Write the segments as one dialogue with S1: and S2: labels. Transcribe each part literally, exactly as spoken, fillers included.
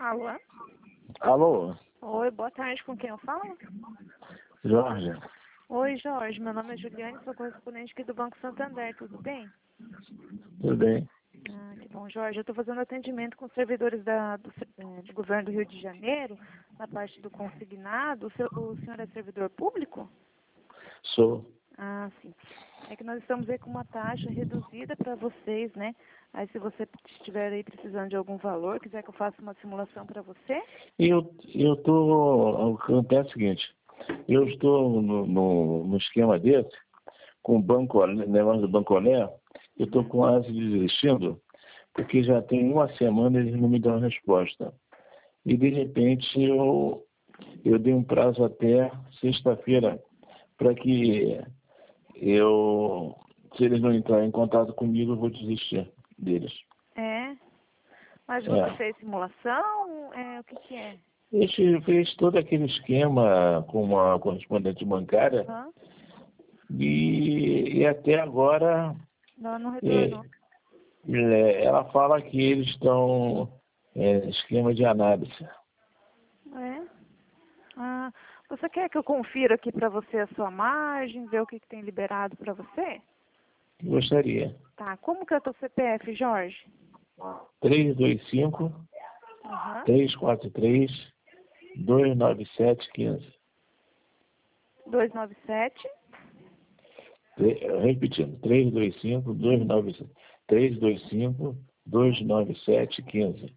S1: Alô?
S2: Alô,
S1: Oi, boa tarde, com quem eu falo?
S2: Jorge.
S1: Oi, Jorge, meu nome é Juliane, sou correspondente aqui do Banco Santander, tudo bem?
S2: Tudo bem?
S1: Ah, que bom, Jorge. Eu estou fazendo atendimento com os servidores da, do, eh, do governo do Rio de Janeiro, na parte do consignado. O, seu, o senhor é servidor público?
S2: Sou.
S1: Ah, sim. É que nós estamos aí com uma taxa reduzida para vocês, né? Aí se você estiver aí precisando de algum valor, quiser que eu faça uma simulação para você?
S2: Eu, eu tô, o que acontece é o seguinte, eu estou no, no, no esquema desse, com o banco, negócio do Bancolé, eu estou quase desistindo, porque já tem uma semana eles não me dão resposta. E de repente eu, eu dei um prazo até sexta-feira para que eu, se eles não entrarem em contato comigo, eu vou desistir deles.
S1: É. Mas você
S2: É.
S1: fez simulação? É, o que que é?
S2: A gente fez todo aquele esquema com uma correspondente bancária
S1: Hã?
S2: e, e até agora
S1: Não, não
S2: é,
S1: retornou.
S2: é, ela fala que eles estão em esquema de análise.
S1: É? Ah, você quer que eu confira aqui para você a sua margem, ver o que, que tem liberado para você?
S2: Gostaria.
S1: Tá, como que é o teu C P F, Jorge?
S2: três dois cinco,
S1: Aham.
S2: três quatro três, dois nove sete um cinco.
S1: duzentos e noventa e sete.
S2: Tre- Repetindo, três dois cinco, dois nove sete, três dois cinco, dois nove sete um cinco.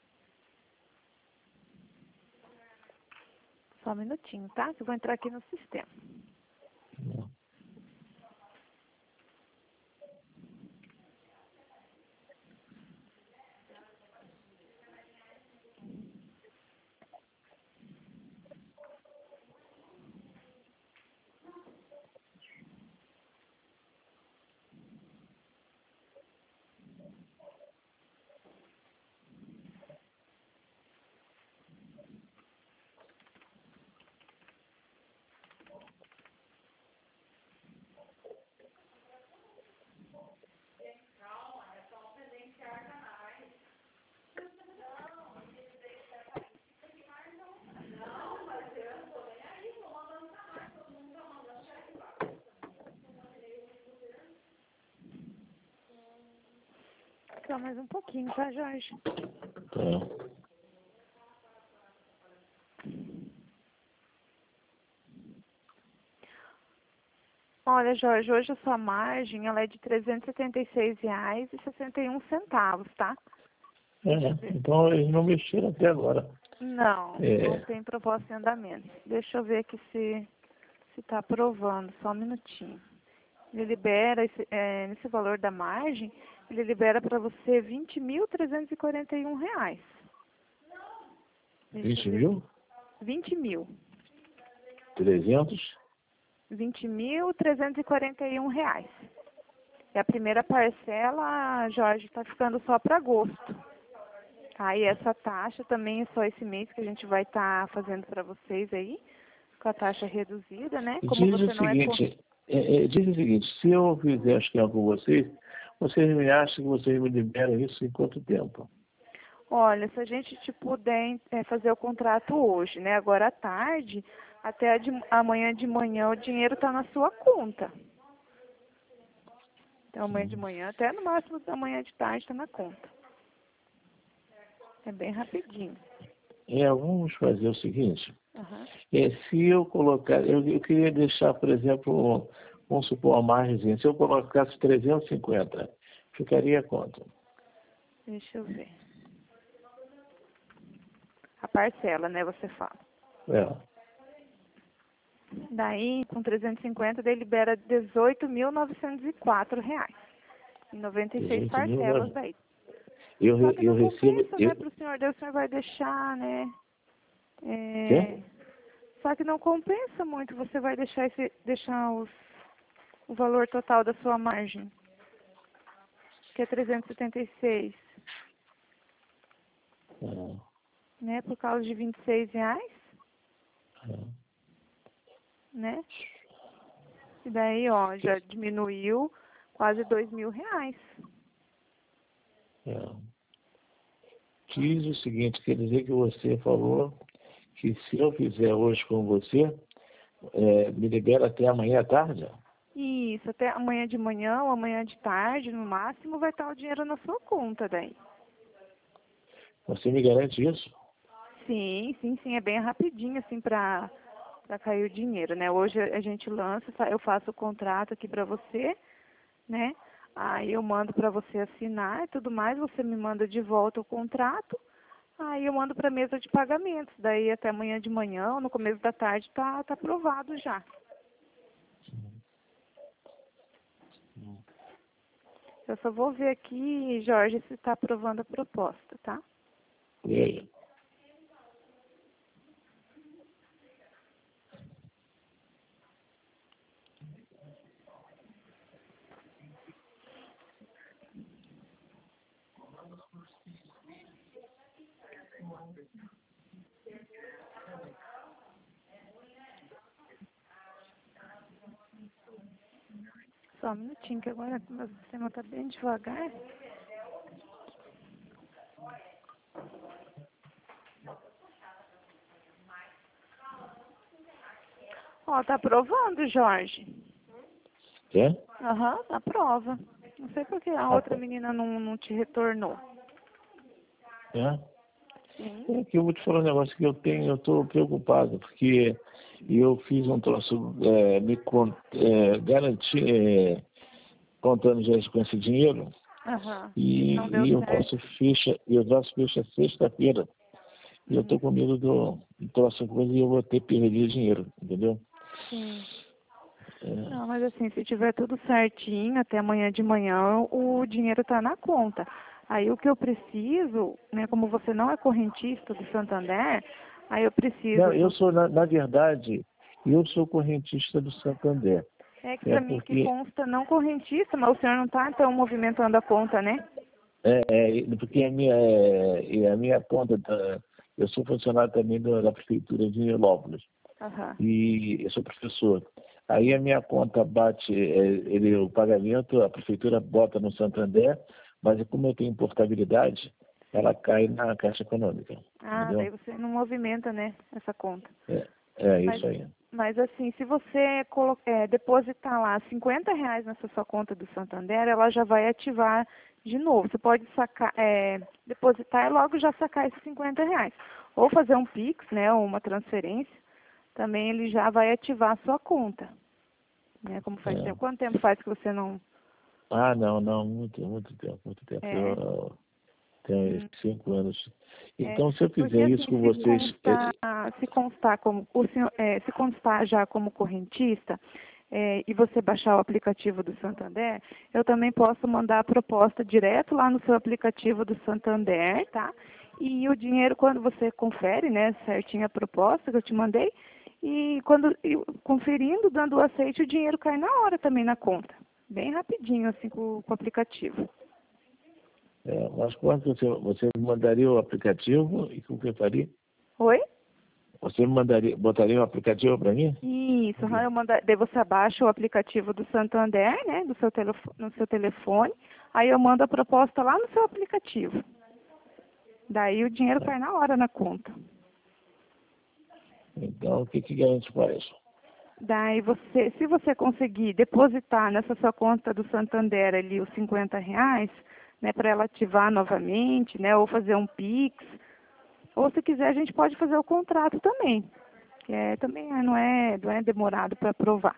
S1: Só um minutinho, tá? Que eu vou entrar aqui no sistema. Só mais um pouquinho, tá, Jorge?
S2: Tá.
S1: Olha, Jorge, hoje a sua margem ela é de trezentos e setenta e seis reais e sessenta e um centavos, tá? Deixa eu
S2: É,
S1: ver.
S2: então eles não mexeram até agora.
S1: Não, não
S2: É,
S1: tem proposta em andamento. Deixa eu ver aqui se se está aprovando, só um minutinho. Ele libera, esse, é, nesse valor da margem, ele libera para você vinte mil trezentos e quarenta e um reais. Deixa eu
S2: vinte
S1: ver.
S2: mil?
S1: vinte mil.
S2: trezentos?
S1: vinte mil trezentos e quarenta e um reais. E a primeira parcela, Jorge, está ficando só para agosto. Tá? E essa taxa também é só esse mês que a gente vai estar fazendo para vocês aí, com a taxa reduzida, né? Como
S2: Diz o
S1: você não é... co-
S2: seguinte, é, é, diz o seguinte, se eu fizer a esquema com vocês, vocês me acham que vocês me liberam isso em quanto tempo?
S1: Olha, se a gente te puder é, fazer o contrato hoje, né? Agora à tarde, até de, amanhã de manhã o dinheiro está na sua conta. Então amanhã de manhã, até no máximo da manhã de tarde está na conta. É bem rapidinho.
S2: É, vamos fazer o seguinte,
S1: Aham.
S2: é, se eu colocar, eu, eu queria deixar, por exemplo, vamos supor uma margem, se eu colocasse trezentos e cinquenta, ficaria quanto?
S1: Deixa eu ver. A parcela, né, você fala.
S2: É,
S1: Daí, com trezentos e cinquenta, daí libera dezoito mil novecentos e quatro reais. Em noventa e seis
S2: dezoito mil,
S1: parcelas
S2: né?
S1: daí.
S2: eu,
S1: Só
S2: re-
S1: que
S2: eu
S1: não
S2: recebo,
S1: compensa, né,
S2: eu,
S1: para o senhor. Daí o senhor vai deixar, né? É...
S2: quê?
S1: Só que não compensa muito. Você vai deixar esse, deixar os, o valor total da sua margem, que é trezentos e setenta e seis,
S2: É,
S1: né? Por causa de vinte e seis reais,
S2: é,
S1: né? E daí, ó, já diminuiu quase dois mil reais.
S2: é. diz o seguinte, quer dizer que você falou que se eu fizer hoje com você, é, me libera até amanhã à tarde?
S1: Isso, até amanhã de manhã ou amanhã de tarde, no máximo, vai estar o dinheiro na sua conta daí.
S2: Você me garante isso?
S1: Sim, sim, sim, é bem rapidinho, assim, para para cair o dinheiro, né? Hoje a gente lança, fa- eu faço o contrato aqui para você, né? Aí eu mando para você assinar e tudo mais, você me manda de volta o contrato, aí eu mando para a mesa de pagamentos, daí até amanhã de manhã ou no começo da tarde tá, tá aprovado já. Eu só vou ver aqui, Jorge, se está aprovando a proposta, tá?
S2: E aí?
S1: Só um minutinho, que agora o meu sistema está bem devagar. Ó, tá aprovando, Jorge.
S2: Quer?
S1: Aham, tá aprova. Não sei por que a
S2: Ah,
S1: outra
S2: tá.
S1: menina não, não te retornou.
S2: É?
S1: Sim.
S2: É que eu vou te falar um negócio que eu tenho, eu estou preocupado, porque eu fiz um troço, é, me con- é, garanti, é, contando já isso com esse dinheiro,
S1: Aham. Não
S2: e,
S1: deu
S2: e eu
S1: certo.
S2: faço ficha, eu faço ficha sexta-feira, e eu estou
S1: Uhum.
S2: com medo do, do troço coisa e eu vou ter perdido dinheiro, entendeu?
S1: Sim.
S2: É,
S1: Não, mas assim, se tiver tudo certinho, até amanhã de manhã, o dinheiro tá na conta. Aí o que eu preciso, né, como você não é correntista do Santander, aí eu
S2: não,
S1: preciso
S2: eu
S1: do.
S2: sou, na, na verdade, eu sou correntista do Santander.
S1: É que
S2: É
S1: pra mim que
S2: porque,
S1: consta não correntista, mas o senhor não tá então movimentando a conta, né?
S2: é, é, porque a minha, é, é a minha conta, da, eu sou funcionário também da, da Prefeitura de Nilópolis.
S1: Aham.
S2: E eu sou professor. Aí a minha conta bate, é, ele, o pagamento, a prefeitura bota no Santander, mas como eu tenho portabilidade, ela cai na Caixa Econômica,
S1: Ah, daí
S2: entendeu?
S1: você não movimenta, né, essa conta.
S2: É, é
S1: Mas,
S2: isso aí.
S1: mas assim, se você colo- é, depositar lá cinquenta reais nessa sua conta do Santander, ela já vai ativar de novo. Você pode sacar, é, depositar e logo já sacar esses cinquenta reais. Ou fazer um Pix, né, ou uma transferência, também ele já vai ativar a sua conta. Né, como faz
S2: É.
S1: tempo? Quanto tempo faz que você não...
S2: Ah, não, não, muito, muito tempo, muito tempo.
S1: É,
S2: Eu tenho
S1: hum,
S2: cinco anos.
S1: é,
S2: Então, se eu
S1: porque
S2: fizer isso
S1: assim,
S2: com
S1: se
S2: vocês,
S1: constar,
S2: é,
S1: se constar como o senhor, é, se constar já como correntista, é, e você baixar o aplicativo do Santander, eu também posso mandar a proposta direto lá no seu aplicativo do Santander, tá? E o dinheiro, quando você confere, né, certinho a proposta que eu te mandei, e quando e conferindo, dando o aceite, o dinheiro cai na hora também na conta. Bem rapidinho, assim, com, com o aplicativo.
S2: é, mas quando você, você me mandaria o aplicativo e o que eu faria?
S1: Oi?
S2: Você me mandaria, botaria o aplicativo para mim?
S1: Isso, aham, eu manda, daí você abaixa o aplicativo do Santander, né, do seu telefo, no seu telefone, aí eu mando a proposta lá no seu aplicativo. Daí o dinheiro cai na hora na conta.
S2: Então, o que, que a gente faz?
S1: Daí você, se você conseguir depositar nessa sua conta do Santander ali os cinquenta reais, né, para ela ativar novamente, né, ou fazer um Pix, ou se quiser a gente pode fazer o contrato também, que é, também é, não é, não é demorado para aprovar.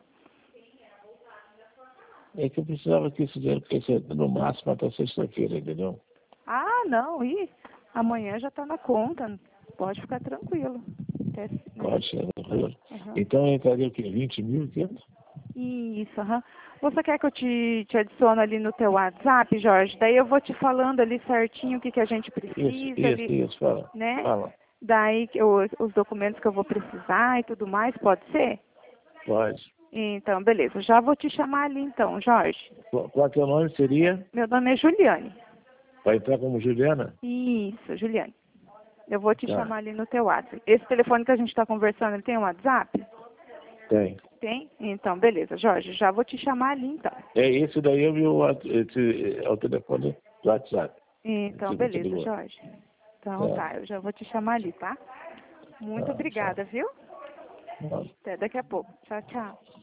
S2: É que eu precisava que esse dinheiro fosse no máximo até sexta-feira, entendeu?
S1: Ah, não, e amanhã já está na conta, pode ficar tranquilo. Até, né?
S2: Pode ser, tranquilo.
S1: Aham.
S2: Então entraria o quê? vinte mil, quinhentos?
S1: Isso, aham. Você quer que eu te, te adicione ali no teu WhatsApp, Jorge? Daí eu vou te falando ali certinho o que, que a gente
S2: Isso,
S1: precisa
S2: isso,
S1: ali,
S2: isso, fala.
S1: né?
S2: Fala.
S1: Daí que eu- os documentos que eu vou precisar e tudo mais, pode ser?
S2: Pode.
S1: Então, beleza. Já vou te chamar ali então, Jorge.
S2: Qual, qual que é o nome? Seria?
S1: Meu nome é Juliane.
S2: Vai entrar como Juliana?
S1: Isso, Juliane. Eu vou te
S2: Tá.
S1: chamar ali no teu WhatsApp. Esse telefone que a gente está conversando, ele tem um WhatsApp?
S2: Tem.
S1: Tem? Então, beleza, Jorge. Já vou te chamar ali então.
S2: É esse daí é o meu, wat- esse é o telefone do WhatsApp.
S1: Então,
S2: Que você
S1: beleza,
S2: ligou.
S1: Jorge. Então
S2: É.
S1: tá, eu já vou te chamar ali, tá? Muito
S2: Tá,
S1: obrigada, viu?
S2: tchau.
S1: Até daqui a pouco. Tchau, tchau.